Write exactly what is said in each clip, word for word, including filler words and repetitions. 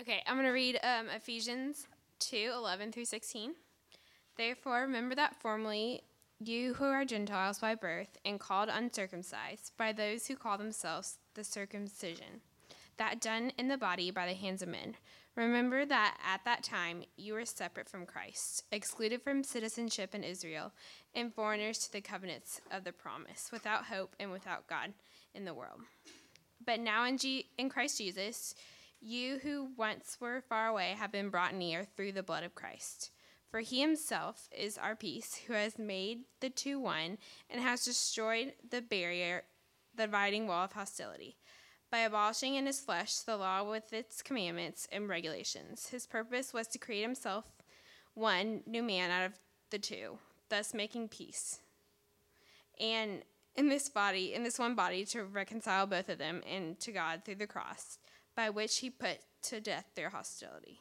Okay, I'm going to read um, Ephesians two, eleven through sixteen. Therefore, remember that formerly you who are Gentiles by birth and called uncircumcised by those who call themselves the circumcision, that done in the body by the hands of men. Remember that at that time you were separate from Christ, excluded from citizenship in Israel, and foreigners to the covenants of the promise, without hope and without God in the world. But now in, G- in Christ Jesus, you who once were far away have been brought near through the blood of Christ. For he himself is our peace, who has made the two one and has destroyed the barrier, the dividing wall of hostility, by abolishing in his flesh the law with its commandments and regulations. His purpose was to create himself one new man out of the two, thus making peace. And in this body, in this one body, to reconcile both of them and to God through the cross, by which he put to death their hostility.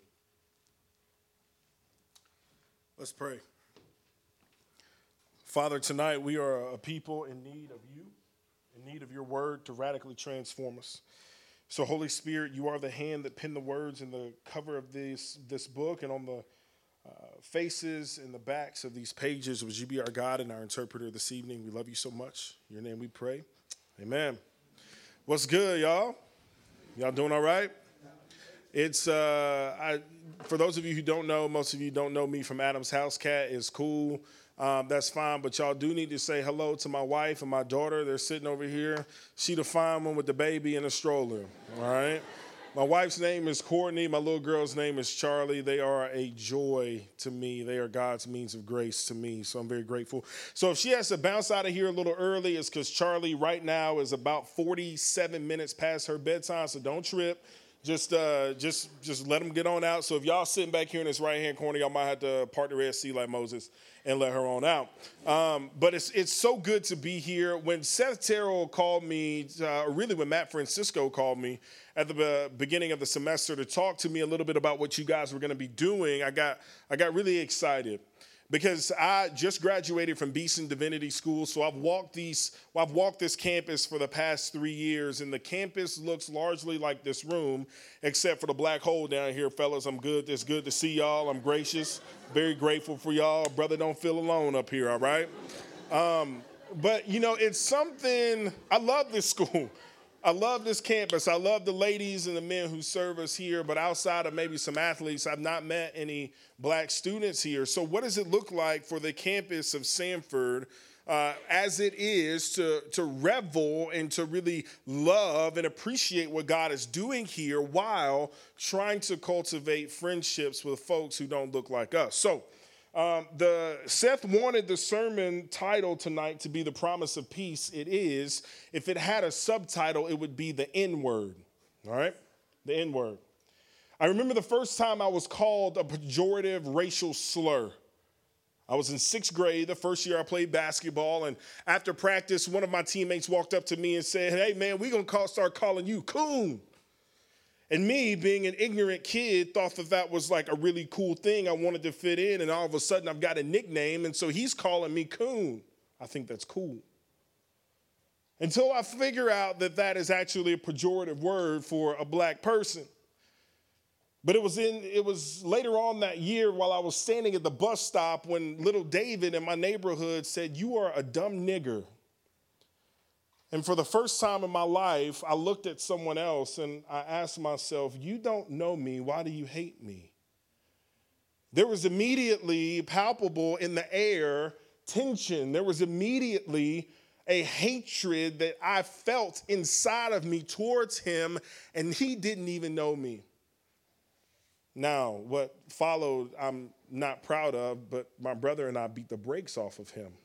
Let's pray. Father, tonight we are a people in need of you, in need of your word to radically transform us. So, Holy Spirit, you are the hand that penned the words in the cover of this, this book and on the uh, faces and the backs of these pages. Would you be our God and our interpreter this evening? We love you so much. In your name we pray. Amen. What's good, y'all? Y'all doing all right? It's, uh, I, for those of you who don't know, most of you don't know me from Adam's House Cat. It's cool. Um, that's fine. But y'all do need to say hello to my wife and my daughter. They're sitting over here. She the fine one with the baby in a stroller. All right. My wife's name is Courtney. My little girl's name is Charlie. They are a joy to me. They are God's means of grace to me. So I'm very grateful. So if she has to bounce out of here a little early, it's because Charlie right now is about forty-seven minutes past her bedtime. So don't trip. Just uh, just just let them get on out. So if y'all sitting back here in this right-hand corner, y'all might have to part the Red Sea like Moses and let her on out. Um, but it's it's so good to be here. When Seth Terrell called me, uh, or really when Matt Francisco called me at the beginning of the semester to talk to me a little bit about what you guys were going to be doing, I got I got really excited. Because I just graduated from Beeson Divinity School, so I've walked these, well, I've walked this campus for the past three years, and the campus looks largely like this room, except for the black hole down here, fellas. I'm good. It's good to see y'all. I'm gracious, very grateful for y'all. Brother, don't feel alone up here, all right? Um, but, you know, it's something, I love this school. I love this campus. I love the ladies and the men who serve us here, but outside of maybe some athletes, I've not met any black students here. So what does it look like for the campus of Samford uh, as it is to, to revel and to really love and appreciate what God is doing here while trying to cultivate friendships with folks who don't look like us? So Um, the Seth wanted the sermon title tonight to be The Promise of Peace. It is. If it had a subtitle, it would be the N-word. All right? The N-word. I remember the first time I was called a pejorative racial slur. I was in sixth grade, the first year I played basketball, and after practice, one of my teammates walked up to me and said, "Hey, man, we're going to start calling you Coon." And me, being an ignorant kid, thought that that was like a really cool thing. I wanted to fit in, and all of a sudden I've got a nickname, and so he's calling me Coon. I think that's cool. Until I figure out that that is actually a pejorative word for a black person. But it was in it was later on that year while I was standing at the bus stop when little David in my neighborhood said, "You are a dumb nigger." And for the first time in my life, I looked at someone else and I asked myself, "You don't know me, why do you hate me?" There was immediately palpable in the air tension. There was immediately a hatred that I felt inside of me towards him, and he didn't even know me. Now, what followed, I'm not proud of, but my brother and I beat the brakes off of him.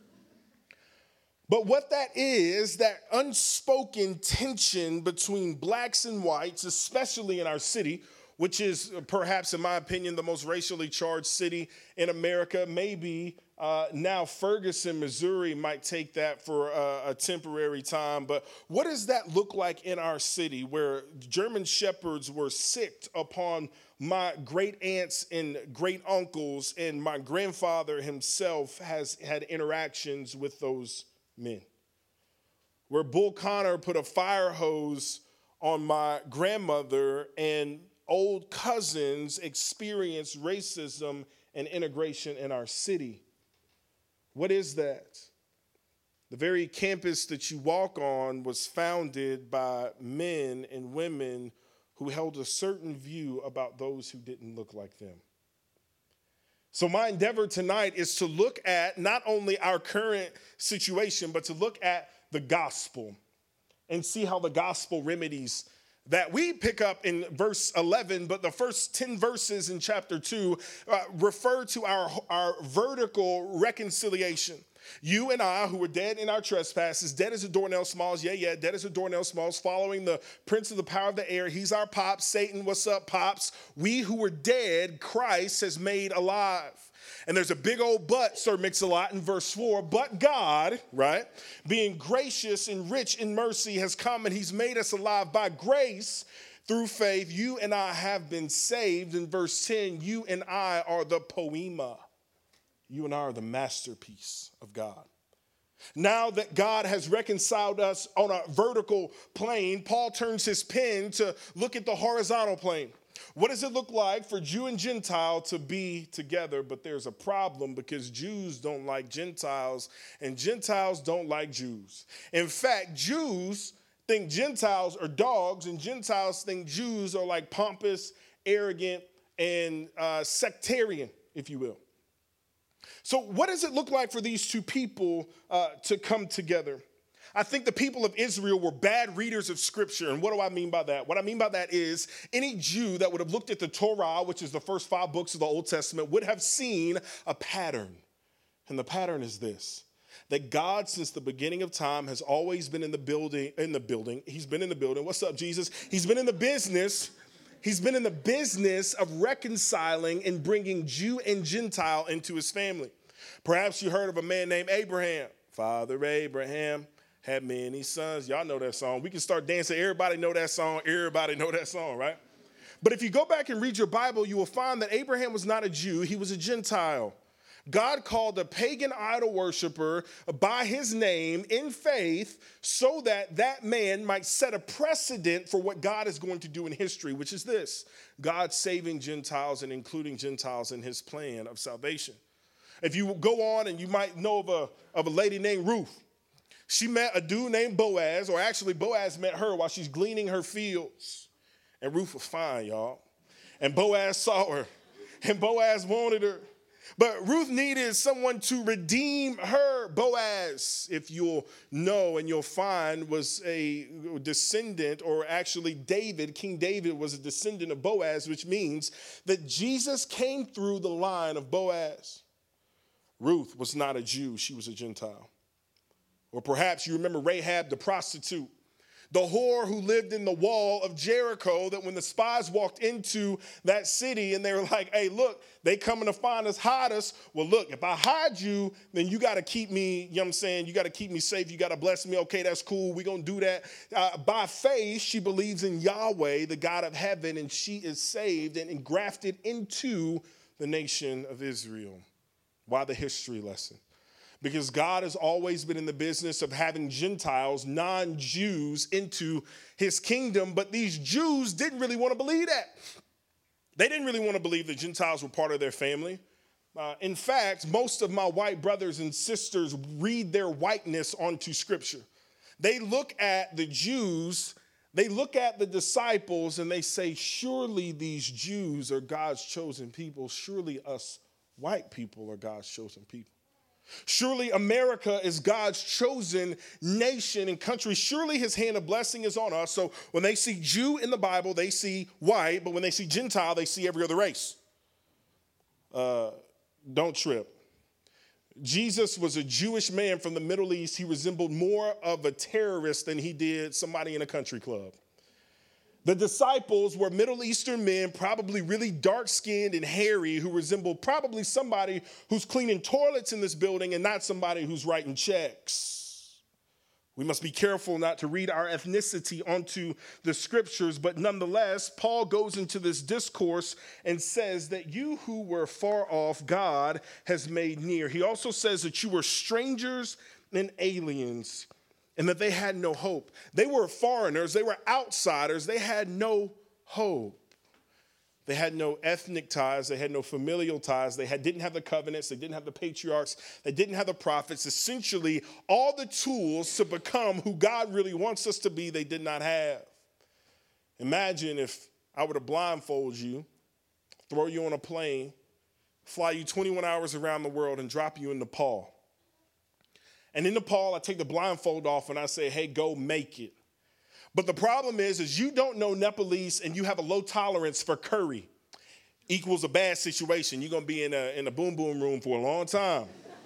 But what that is, that unspoken tension between blacks and whites, especially in our city, which is perhaps, in my opinion, the most racially charged city in America. Maybe uh, now Ferguson, Missouri might take that for a, a temporary time. But what does that look like in our city where German shepherds were sicked upon my great aunts and great uncles, and my grandfather himself has had interactions with those men? Where Bull Connor put a fire hose on my grandmother, and old cousins experience racism and integration in our city. What is that? The very campus that you walk on was founded by men and women who held a certain view about those who didn't look like them. So my endeavor tonight is to look at not only our current situation, but to look at the gospel and see how the gospel remedies that. We pick up in verse eleven, but the first ten verses in chapter two uh, refer to our, our vertical reconciliation. You and I, who were dead in our trespasses, dead as a doornail smalls, yeah, yeah, dead as a doornail smalls, following the prince of the power of the air. He's our pops. Satan, what's up, pops? We who were dead, Christ has made alive. And there's a big old but, Sir Mix-a-Lot, in verse four. But God, right, being gracious and rich in mercy, has come and he's made us alive by grace through faith. You and I have been saved. In verse ten, you and I are the poema. You and I are the masterpiece of God. Now that God has reconciled us on a vertical plane, Paul turns his pen to look at the horizontal plane. What does it look like for Jew and Gentile to be together? But there's a problem because Jews don't like Gentiles and Gentiles don't like Jews. In fact, Jews think Gentiles are dogs and Gentiles think Jews are like pompous, arrogant, and uh, sectarian, if you will. So what does it look like for these two people uh, to come together? I think the people of Israel were bad readers of Scripture. And what do I mean by that? What I mean by that is any Jew that would have looked at the Torah, which is the first five books of the Old Testament, would have seen a pattern. And the pattern is this: that God, since the beginning of time, has always been in the building, in the building. He's been in the building. What's up, Jesus? He's been in the business. He's been in the business of reconciling and bringing Jew and Gentile into his family. Perhaps you heard of a man named Abraham. Father Abraham had many sons. Y'all know that song. We can start dancing. Everybody know that song. Everybody know that song, right? But if you go back and read your Bible, you will find that Abraham was not a Jew. He was a Gentile. God called a pagan idol worshiper by his name in faith so that that man might set a precedent for what God is going to do in history, which is this: God saving Gentiles and including Gentiles in his plan of salvation. If you go on, and you might know of a, of a lady named Ruth. She met a dude named Boaz, or actually Boaz met her while she's gleaning her fields. And Ruth was fine, y'all. And Boaz saw her, and Boaz wanted her. But Ruth needed someone to redeem her. Boaz, if you'll know and you'll find, was a descendant, or actually David, King David was a descendant of Boaz, which means that Jesus came through the line of Boaz. Ruth was not a Jew, she was a Gentile. Or perhaps you remember Rahab the prostitute, the whore who lived in the wall of Jericho, that when the spies walked into that city and they were like, hey, look, they coming to find us, hide us. Well, look, if I hide you, then you got to keep me, you know what I'm saying? You got to keep me safe. You got to bless me. Okay, that's cool. We're going to do that. Uh, by faith, she believes in Yahweh, the God of heaven, and she is saved and engrafted into the nation of Israel. Why the history lesson? Because God has always been in the business of having Gentiles, non-Jews, into his kingdom. But these Jews didn't really want to believe that. They didn't really want to believe that Gentiles were part of their family. Uh, in fact, most of my white brothers and sisters read their whiteness onto Scripture. They look at the Jews, they look at the disciples, and they say, surely these Jews are God's chosen people. Surely us white people are God's chosen people. Surely America is God's chosen nation and country. Surely his hand of blessing is on us. So when they see Jew in the Bible, they see white. But when they see Gentile, they see every other race. Uh, don't trip. Jesus was a Jewish man from the Middle East. He resembled more of a terrorist than he did somebody in a country club. The disciples were Middle Eastern men, probably really dark-skinned and hairy, who resembled probably somebody who's cleaning toilets in this building and not somebody who's writing checks. We must be careful not to read our ethnicity onto the Scriptures, but nonetheless, Paul goes into this discourse and says that you who were far off, God has made near. He also says that you were strangers and aliens, and that they had no hope. They were foreigners. They were outsiders. They had no hope. They had no ethnic ties. They had no familial ties. They had, didn't have the covenants. They didn't have the patriarchs. They didn't have the prophets. Essentially, all the tools to become who God really wants us to be, they did not have. Imagine if I were to blindfold you, throw you on a plane, fly you twenty-one hours around the world, and drop you in Nepal. And in Nepal, I take the blindfold off and I say, hey, go make it. But the problem is, is you don't know Nepalese and you have a low tolerance for curry. Equals a bad situation. You're going to be in a, in a boom boom room for a long time.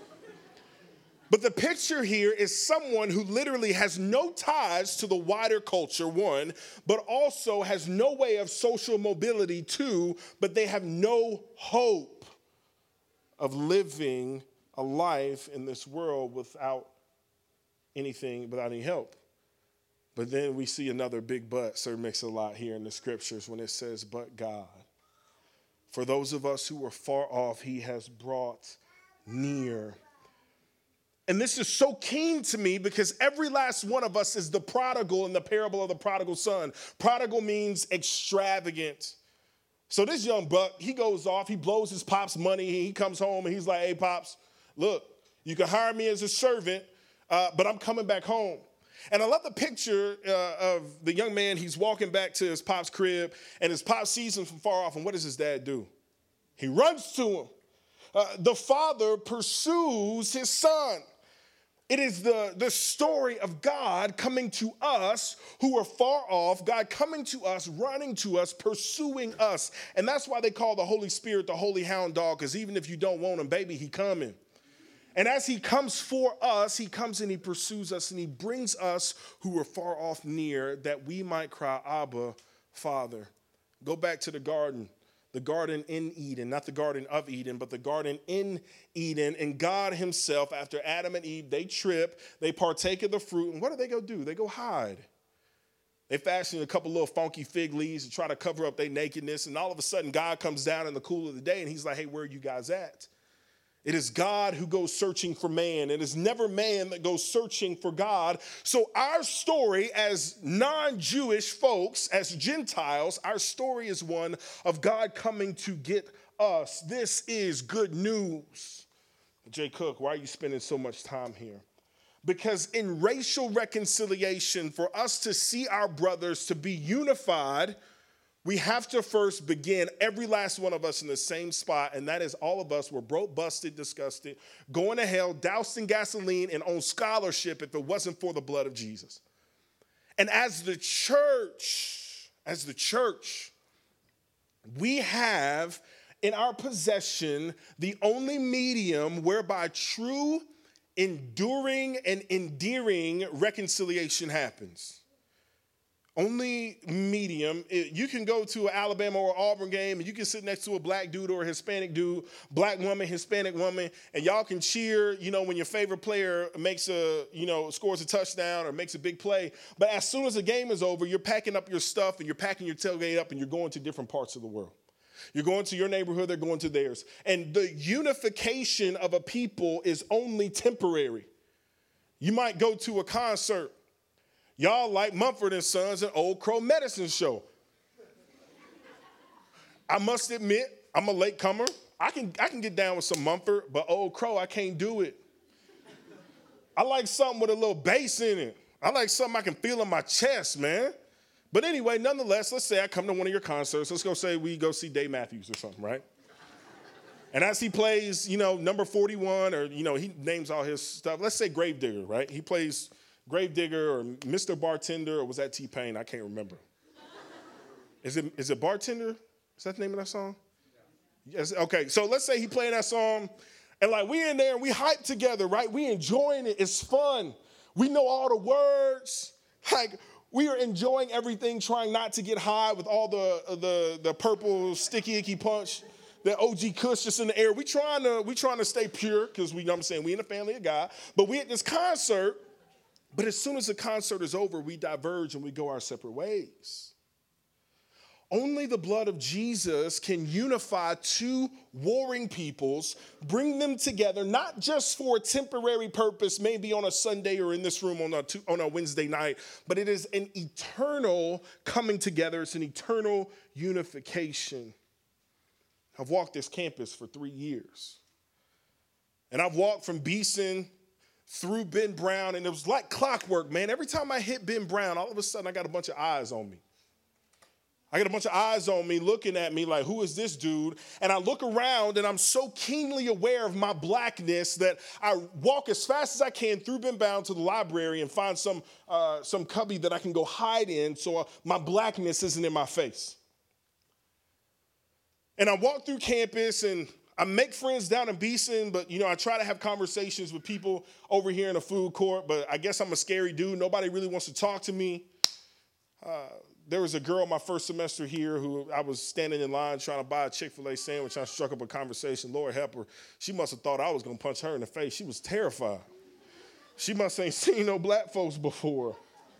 But the picture here is someone who literally has no ties to the wider culture, one, but also has no way of social mobility, two, but they have no hope of living a life in this world without anything, without any help. But then we see another big but, Sir Mix-a-Lot, here in the scriptures when it says, but God. For those of us who were far off, he has brought near. And this is so keen to me because every last one of us is the prodigal in the parable of the prodigal son. Prodigal means extravagant. So this young buck, he goes off, he blows his pop's money, he comes home and he's like, hey, pops, look, you can hire me as a servant, uh, but I'm coming back home. And I love the picture uh, of the young man. He's walking back to his pop's crib, and his pop sees him from far off, and what does his dad do? He runs to him. Uh, the father pursues his son. It is the, the story of God coming to us who are far off, God coming to us, running to us, pursuing us. And that's why they call the Holy Spirit the holy hound dog, because even if you don't want him, baby, he coming. And as he comes for us, he comes and he pursues us and he brings us who are far off near that we might cry, Abba, Father. Go back to the garden, the garden in Eden, not the garden of Eden, but the garden in Eden. And God himself, after Adam and Eve, they trip, they partake of the fruit. And what do they go do? They go hide. They fashion a couple little funky fig leaves to try to cover up their nakedness. And all of a sudden, God comes down in the cool of the day and he's like, hey, where are you guys at? It is God who goes searching for man. It is never man that goes searching for God. So our story as non-Jewish folks, as Gentiles, our story is one of God coming to get us. This is good news. Jay Cook, why are you spending so much time here? Because in racial reconciliation, for us to see our brothers to be unified, we have to first begin, every last one of us, in the same spot, and that is all of us were broke, busted, disgusted, going to hell, doused in gasoline, and on scholarship if it wasn't for the blood of Jesus. And as the church, as the church, we have in our possession the only medium whereby true, enduring, and endearing reconciliation happens. Only medium. You can go to an Alabama or Auburn game and you can sit next to a black dude or a Hispanic dude, black woman, Hispanic woman, and y'all can cheer, you know, when your favorite player makes a, you know, scores a touchdown or makes a big play. But as soon as the game is over, you're packing up your stuff and you're packing your tailgate up and you're going to different parts of the world. You're going to your neighborhood, they're going to theirs. And the unification of a people is only temporary. You might go to a concert. Y'all like Mumford and Sons and Old Crow Medicine Show. I must admit, I'm a latecomer. I can I can get down with some Mumford, but Old Crow, I can't do it. I like something with a little bass in it. I like something I can feel in my chest, man. But anyway, nonetheless, let's say I come to one of your concerts. Let's go say we go see Dave Matthews or something, right? And as he plays, you know, number forty-one, or, you know, he names all his stuff. Let's say Gravedigger, right? He plays Gravedigger or Mister Bartender, or was that T-Pain? I can't remember. Is it is it Bartender? Is that the name of that song? Yeah. Yes. Okay, so let's say he playing that song, and like we in there and we hype together, right? We enjoying it. It's fun. We know all the words. Like we are enjoying everything, trying not to get high with all the the the purple sticky icky punch, the O G Kush just in the air. We trying to we trying to stay pure because we you know what I'm saying we in the family of God. But we at this concert. But as soon as the concert is over, we diverge and we go our separate ways. Only the blood of Jesus can unify two warring peoples, bring them together, not just for a temporary purpose, maybe on a Sunday or in this room on a, on a Wednesday night, but it is an eternal coming together. It's an eternal unification. I've walked this campus for three years. And I've walked from Beeson through Ben Brown, and it was like clockwork, man. Every time I hit Ben Brown, all of a sudden I got a bunch of eyes on me. I got a bunch of eyes on me looking at me like, who is this dude? And I look around, and I'm so keenly aware of my blackness that I walk as fast as I can through Ben Brown to the library and find some, uh, some cubby that I can go hide in so uh, my blackness isn't in my face. And I walk through campus, and I make friends down in Beeson, but, you know, I try to have conversations with people over here in the food court, but I guess I'm a scary dude. Nobody really wants to talk to me. Uh, there was a girl my first semester here who I was standing in line trying to buy a Chick-fil-A sandwich. I struck up a conversation. Lord help her. She must have thought I was going to punch her in the face. She was terrified. She must ain't seen no black folks before.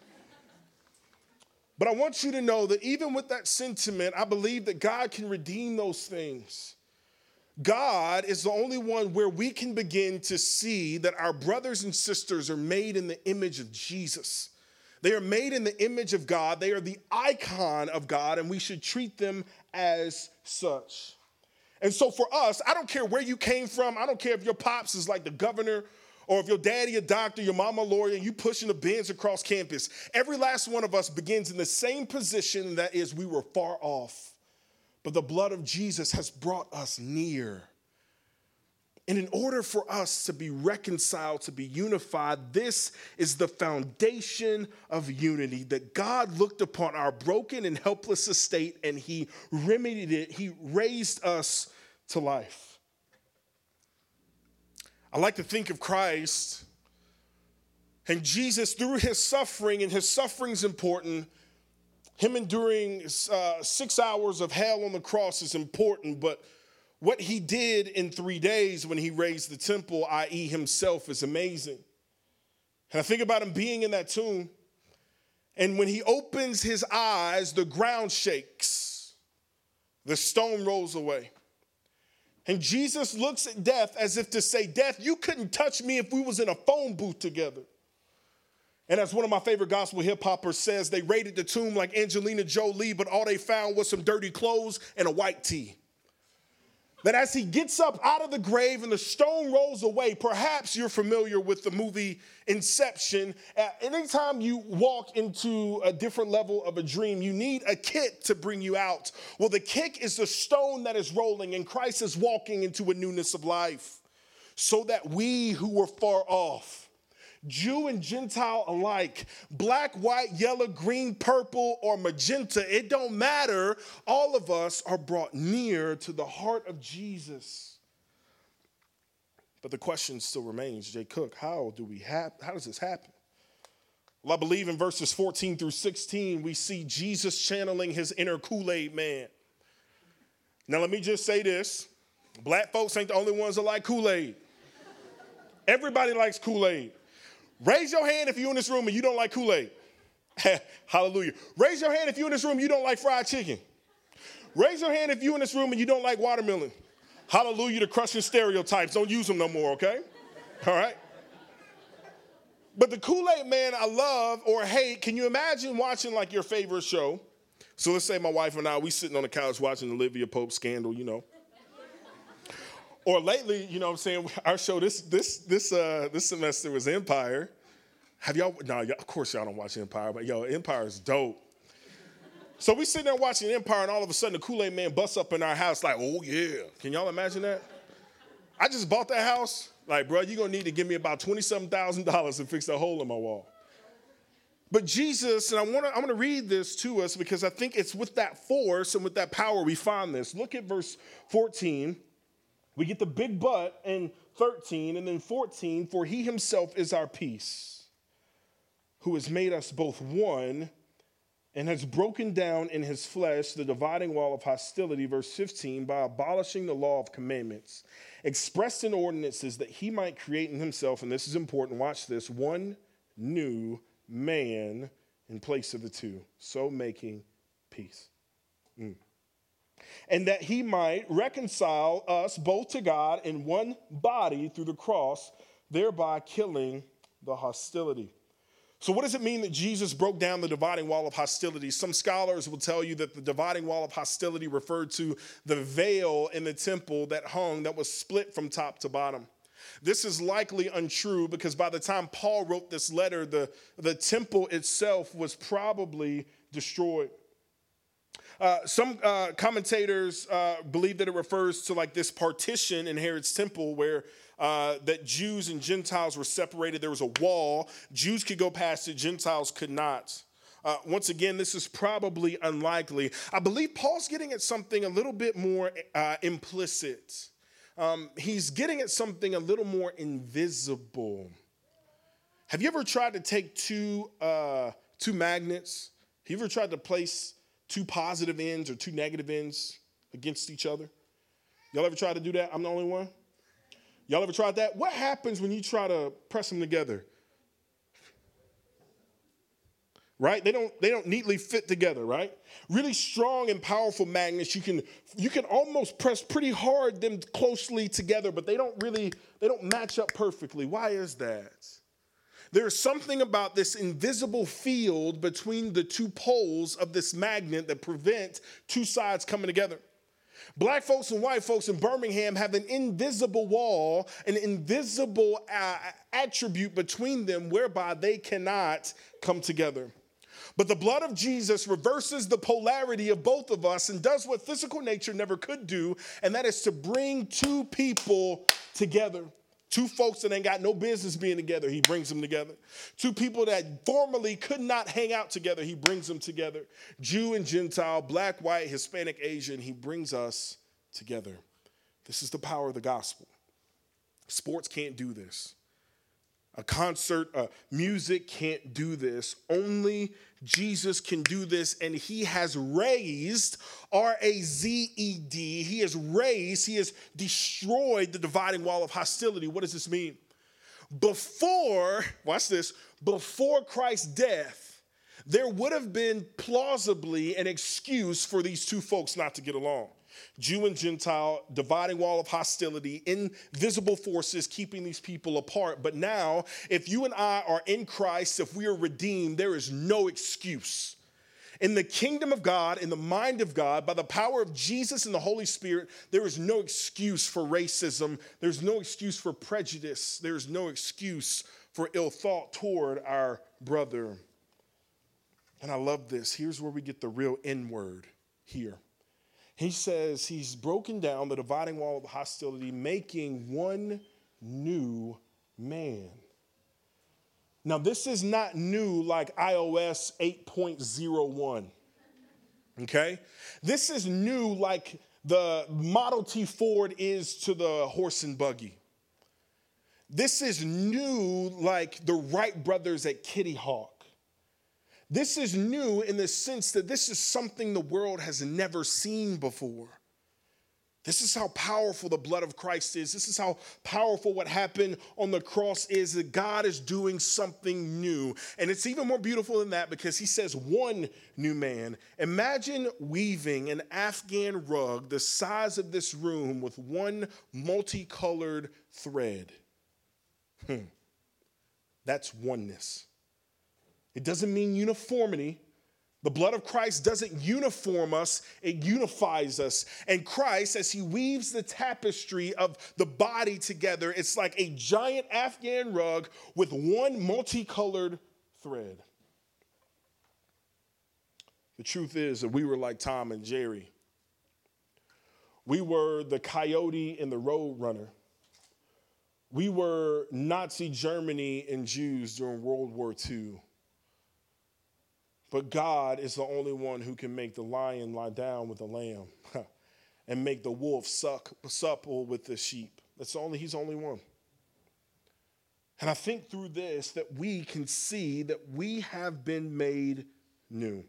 But I want you to know that even with that sentiment, I believe that God can redeem those things. God is the only one where we can begin to see that our brothers and sisters are made in the image of Jesus. They are made in the image of God. They are the icon of God, and we should treat them as such. And so for us, I don't care where you came from. I don't care if your pops is like the governor or if your daddy a doctor, your mama a lawyer, and you pushing the Benz across campus. Every last one of us begins in the same position, that is, we were far off. But the blood of Jesus has brought us near. And in order for us to be reconciled, to be unified, this is the foundation of unity, that God looked upon our broken and helpless estate and he remedied it. He raised us to life. I like to think of Christ and Jesus through his suffering, and his suffering's important. Him enduring uh, six hours of hell on the cross is important, but what he did in three days when he raised the temple, that is himself, is amazing. And I think about him being in that tomb, and when he opens his eyes, the ground shakes. The stone rolls away. And Jesus looks at death as if to say, death, you couldn't touch me if we was in a phone booth together. And as one of my favorite gospel hip-hoppers says, they raided the tomb like Angelina Jolie, but all they found was some dirty clothes and a white tee. That as he gets up out of the grave and the stone rolls away, perhaps you're familiar with the movie Inception. Uh, anytime you walk into a different level of a dream, you need a kick to bring you out. Well, the kick is the stone that is rolling, and Christ is walking into a newness of life, so that we who were far off, Jew and Gentile alike, black, white, yellow, green, purple, or magenta, it don't matter. All of us are brought near to the heart of Jesus. But the question still remains, Jay Cook, how do we have, how does this happen? Well, I believe in verses fourteen through sixteen, we see Jesus channeling his inner Kool-Aid man. Now, let me just say this. Black folks ain't the only ones that like Kool-Aid. Everybody likes Kool-Aid. Raise your hand if you're in this room and you don't like Kool-Aid. Hallelujah. Raise your hand if you're in this room and you don't like fried chicken. Raise your hand if you're in this room and you don't like watermelon. Hallelujah to crushing stereotypes. Don't use them no more, okay? All right? But the Kool-Aid man I love or hate, can you imagine watching like your favorite show? So let's say my wife and I, we sitting on the couch watching the Olivia Pope scandal, you know. Or lately, you know what I'm saying, our show this this this uh, this semester was Empire. Have y'all, no, of course y'all don't watch Empire, but yo, Empire is dope. So we sitting there watching Empire, and all of a sudden the Kool-Aid man busts up in our house like, oh yeah. Can y'all imagine that? I just bought that house. Like, bro, you're going to need to give me about twenty-seven thousand dollars to fix that hole in my wall. But Jesus, and I want to I want to read this to us because I think it's with that force and with that power we find this. Look at verse fourteen. We get the big but in thirteen, and then fourteen, for he himself is our peace, who has made us both one and has broken down in his flesh the dividing wall of hostility, verse fifteen, by abolishing the law of commandments, expressed in ordinances, that he might create in himself, and this is important, watch this, one new man in place of the two, so making peace. Mm. And that he might reconcile us both to God in one body through the cross, thereby killing the hostility. So what does it mean that Jesus broke down the dividing wall of hostility? Some scholars will tell you that the dividing wall of hostility referred to the veil in the temple that hung, that was split from top to bottom. This is likely untrue because by the time Paul wrote this letter, the, the temple itself was probably destroyed. Uh, some uh, commentators uh, believe that it refers to like this partition in Herod's temple where uh, that Jews and Gentiles were separated. There was a wall. Jews could go past it. Gentiles could not. Uh, once again, this is probably unlikely. I believe Paul's getting at something a little bit more uh, implicit. Um, he's getting at something a little more invisible. Have you ever tried to take two uh, two magnets? Have you ever tried to place two positive ends or two negative ends against each other? Y'all ever tried to do that? I'm the only one. Y'all ever tried that? What happens when you try to press them together? Right? They don't they don't neatly fit together, right? Really strong and powerful magnets, you can you can almost press pretty hard them closely together, but they don't really they don't match up perfectly. Why is that? There's something about this invisible field between the two poles of this magnet that prevent two sides coming together. Black folks and white folks in Birmingham have an invisible wall, an invisible uh, attribute between them whereby they cannot come together. But the blood of Jesus reverses the polarity of both of us and does what physical nature never could do, and that is to bring two people together. Two folks that ain't got no business being together, he brings them together. Two people that formerly could not hang out together, he brings them together. Jew and Gentile, black, white, Hispanic, Asian, he brings us together. This is the power of the gospel. Sports can't do this. A concert, uh, music can't do this. Only Jesus can do this, and he has raised, R A Z E D, he has raised, he has destroyed the dividing wall of hostility. What does this mean? Before, watch this, before Christ's death, there would have been plausibly an excuse for these two folks not to get along. Jew and Gentile, dividing wall of hostility, invisible forces keeping these people apart. But now, if you and I are in Christ, if we are redeemed, there is no excuse. In the kingdom of God, in the mind of God, by the power of Jesus and the Holy Spirit, there is no excuse for racism. There's no excuse for prejudice. There's no excuse for ill thought toward our brother. And I love this. Here's where we get the real N word here. He says he's broken down the dividing wall of hostility, making one new man. Now, this is not new like i O S eight point oh one, okay? This is new like the Model T Ford is to the horse and buggy. This is new like the Wright brothers at Kitty Hawk. This is new in the sense that this is something the world has never seen before. This is how powerful the blood of Christ is. This is how powerful what happened on the cross is, that God is doing something new. And it's even more beautiful than that because he says one new man. Imagine weaving an Afghan rug the size of this room with one multicolored thread. Hmm. That's oneness. It doesn't mean uniformity. The blood of Christ doesn't uniform us, it unifies us. And Christ, as he weaves the tapestry of the body together, it's like a giant Afghan rug with one multicolored thread. The truth is that we were like Tom and Jerry. We were the coyote and the road runner. We were Nazi Germany and Jews during World War Two. But God is the only one who can make the lion lie down with the lamb and make the wolf suck, supple with the sheep. That's the only, he's the only one. And I think through this that we can see that we have been made new.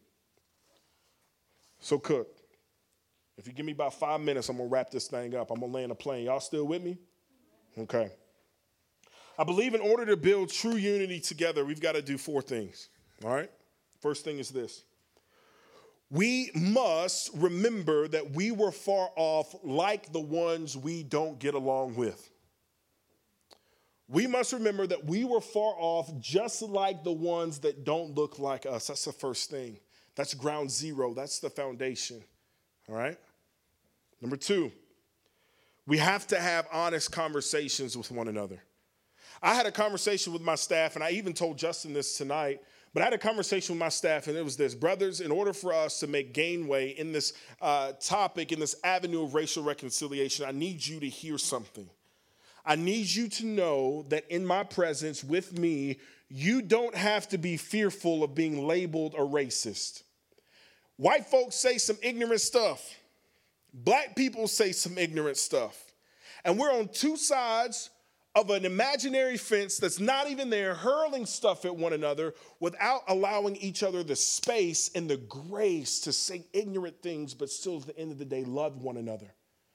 So Cook, if you give me about five minutes, I'm going to wrap this thing up. I'm going to land a plane. Y'all still with me? Okay. I believe in order to build true unity together, we've got to do four things. All right? First thing is this. We must remember that we were far off like the ones we don't get along with. We must remember that we were far off just like the ones that don't look like us. That's the first thing. That's ground zero. That's the foundation. All right? Number two, we have to have honest conversations with one another. I had a conversation with my staff, and I even told Justin this tonight, but I had a conversation with my staff, and it was this: brothers, in order for us to make gainway in this uh, topic, in this avenue of racial reconciliation, I need you to hear something. I need you to know that in my presence with me, you don't have to be fearful of being labeled a racist. White folks say some ignorant stuff. Black people say some ignorant stuff. And we're on two sides of an imaginary fence that's not even there, hurling stuff at one another without allowing each other the space and the grace to say ignorant things, but still at the end of the day, love one another.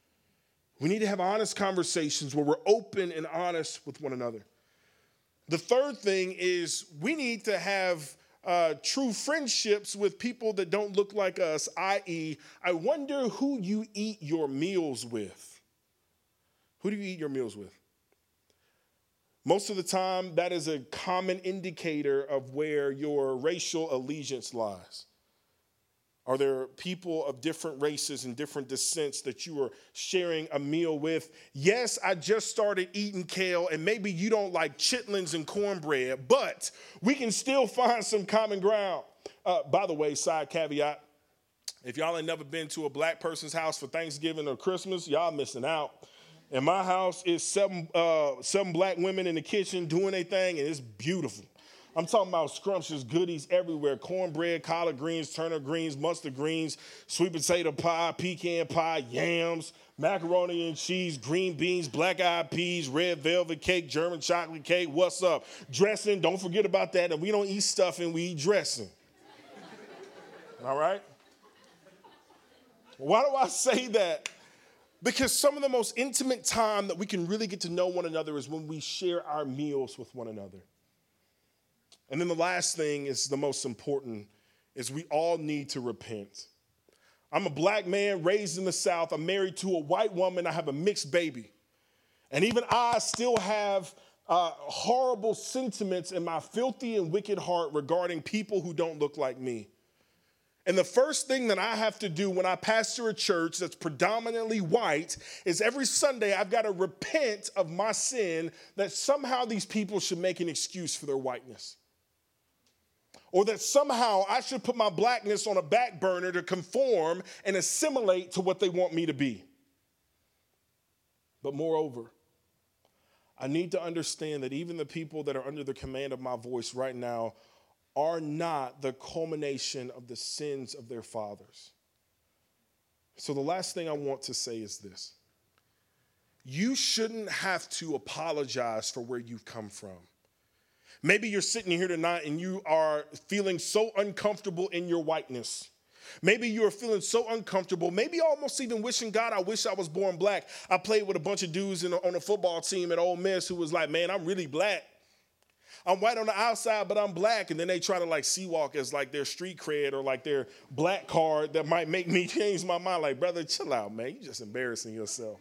We need to have honest conversations where we're open and honest with one another. The third thing is we need to have uh, true friendships with people that don't look like us, that is, I wonder who you eat your meals with. Who do you eat your meals with? Most of the time, that is a common indicator of where your racial allegiance lies. Are there people of different races and different descents that you are sharing a meal with? Yes, I just started eating kale, and maybe you don't like chitlins and cornbread, but we can still find some common ground. Uh, by the way, side caveat, if y'all ain't never been to a black person's house for Thanksgiving or Christmas, y'all missing out. In my house, it's seven, uh, seven black women in the kitchen doing their thing, and it's beautiful. I'm talking about scrumptious goodies everywhere: cornbread, collard greens, turnip greens, mustard greens, sweet potato pie, pecan pie, yams, macaroni and cheese, green beans, black-eyed peas, red velvet cake, German chocolate cake. What's up? Dressing, don't forget about that. And we don't eat stuffing, we eat dressing. All right? Why do I say that? Because some of the most intimate time that we can really get to know one another is when we share our meals with one another. And then the last thing is the most important, is we all need to repent. I'm a black man raised in the South. I'm married to a white woman. I have a mixed baby. And even I still have uh, horrible sentiments in my filthy and wicked heart regarding people who don't look like me. And the first thing that I have to do when I pastor a church that's predominantly white is every Sunday I've got to repent of my sin that somehow these people should make an excuse for their whiteness. Or that somehow I should put my blackness on a back burner to conform and assimilate to what they want me to be. But moreover, I need to understand that even the people that are under the command of my voice right now are not the culmination of the sins of their fathers. So the last thing I want to say is this: you shouldn't have to apologize for where you've come from. Maybe you're sitting here tonight and you are feeling so uncomfortable in your whiteness. Maybe you're feeling so uncomfortable, maybe almost even wishing, God, I wish I was born black. I played with a bunch of dudes in a, on a football team at Ole Miss who was like, man, I'm really black. I'm white on the outside, but I'm black. And then they try to like C-walk as like their street cred or like their black card that might make me change my mind. Like, brother, chill out, man. You're just embarrassing yourself.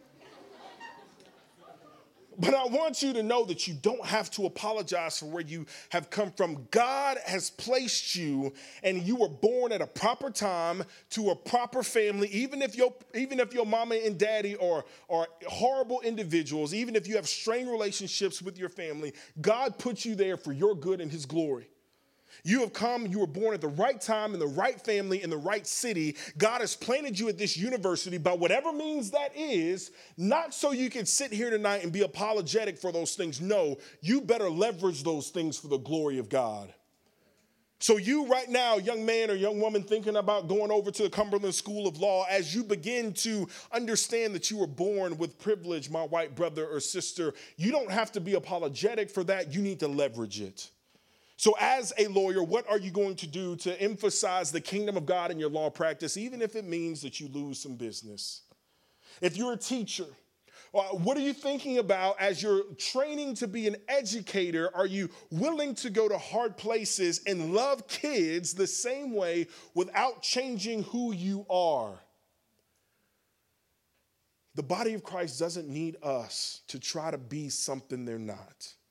But I want you to know that you don't have to apologize for where you have come from. God has placed you, and you were born at a proper time to a proper family. Even if your even if your mama and daddy are, are horrible individuals, even if you have strained relationships with your family, God put you there for your good and his glory. You have come, you were born at the right time, in the right family, in the right city. God has planted you at this university by whatever means that is, not so you can sit here tonight and be apologetic for those things. No, you better leverage those things for the glory of God. So you right now, young man or young woman thinking about going over to the Cumberland School of Law, as you begin to understand that you were born with privilege, my white brother or sister, you don't have to be apologetic for that. You need to leverage it. So as a lawyer, what are you going to do to emphasize the kingdom of God in your law practice, even if it means that you lose some business? If you're a teacher, what are you thinking about as you're training to be an educator? Are you willing to go to hard places and love kids the same way without changing who you are? The body of Christ doesn't need us to try to be something they're not.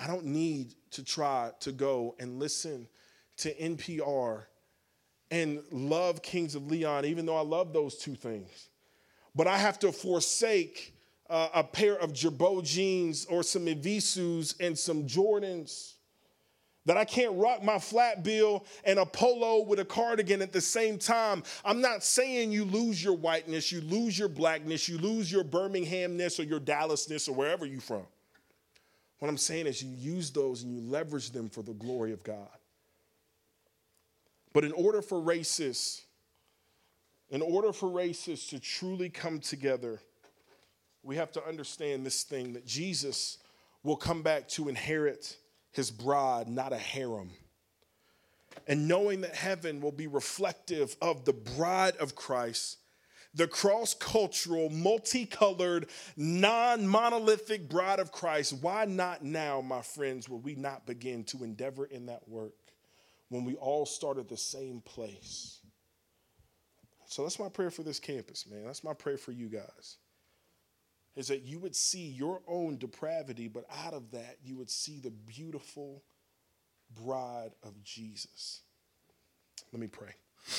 I don't need to try to go and listen to N P R and love Kings of Leon, even though I love those two things. But I have to forsake uh, a pair of Girbaud jeans or some Evisus and some Jordans. That I can't rock my flat bill and a polo with a cardigan at the same time. I'm not saying you lose your whiteness, you lose your blackness, you lose your Birminghamness or your Dallasness or wherever you're from. What I'm saying is you use those and you leverage them for the glory of God. But in order for racists, in order for racists to truly come together, we have to understand this thing that Jesus will come back to inherit his bride, not a harem. And knowing that heaven will be reflective of the bride of Christ, the cross-cultural, multicolored, non-monolithic bride of Christ, why not now, my friends, will we not begin to endeavor in that work when we all start at the same place? So that's my prayer for this campus, man. That's my prayer for you guys. Is that you would see your own depravity, but out of that, you would see the beautiful bride of Jesus. Let me pray.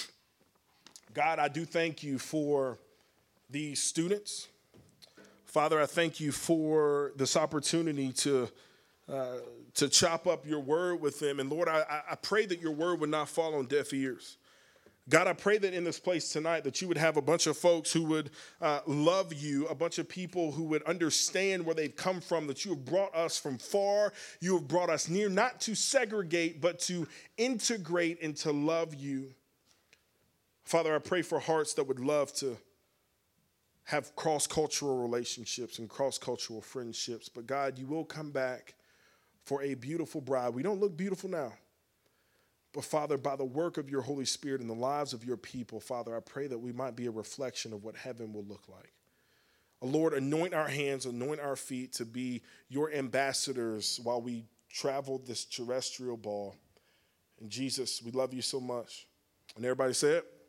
God, I do thank you for these students. Father, I thank you for this opportunity to, uh, to chop up your word with them. And Lord, I, I pray that your word would not fall on deaf ears. God, I pray that in this place tonight that you would have a bunch of folks who would uh, love you, a bunch of people who would understand where they've come from, that you have brought us from far, you have brought us near, not to segregate, but to integrate and to love you. Father, I pray for hearts that would love to have cross-cultural relationships and cross-cultural friendships. But God, you will come back for a beautiful bride. We don't look beautiful now. But Father, by the work of your Holy Spirit in the lives of your people, Father, I pray that we might be a reflection of what heaven will look like. Oh, Lord, anoint our hands, anoint our feet to be your ambassadors while we travel this terrestrial ball. And Jesus, we love you so much. And everybody say it.